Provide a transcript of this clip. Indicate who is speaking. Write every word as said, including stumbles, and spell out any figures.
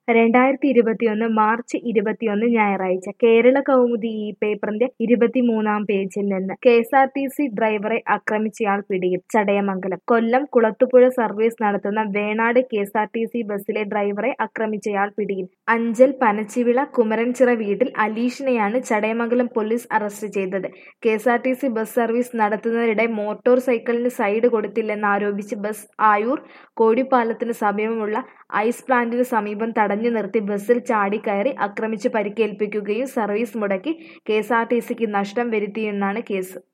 Speaker 1: രണ്ടായിരത്തി ഇരുപത്തിയൊന്ന് മാർച്ച് ഇരുപത്തിയൊന്ന് ഞായറാഴ്ച കേരള കൗമുദി ഈ പേപ്പറിന്റെ ഇരുപത്തിമൂന്നാം പേജിൽ നിന്ന് K S R T C ഡ്രൈവറെ ആക്രമിച്ചയാൾ പിടിയിൽ. ചടയമംഗലം. കൊല്ലം കുളത്തൂപ്പുഴ സർവീസ് നടത്തുന്ന Venad K S R T C ബസിലെ ഡ്രൈവറെ ആക്രമിച്ചയാൾ പിടിയിൽ. അഞ്ചൽ പനച്ചിവിള കുമരൻചിറ വീട്ടിൽ അലീഷിനെയാണ് ചടയമംഗലം പോലീസ് അറസ്റ്റ് ചെയ്തത്. K S R T C bus service നടത്തുന്നതിനിടെ മോട്ടോർ സൈക്കിളിന് സൈഡ് കൊടുത്തില്ലെന്നാരോപിച്ച് ബസ് ആയൂർ കോടിപ്പാലത്തിന് സമീപമുള്ള ഐസ് പ്ലാന്റിന് സമീപം തടഞ്ഞു നിർത്തി ബസിൽ ചാടിക്കയറി ആക്രമിച്ച് പരിക്കേൽപ്പിക്കുകയും സർവീസ് മുടക്കി കെ എസ് ആർ ടി സിക്ക് നഷ്ടം വരുത്തിയെന്നാണ് കേസ്.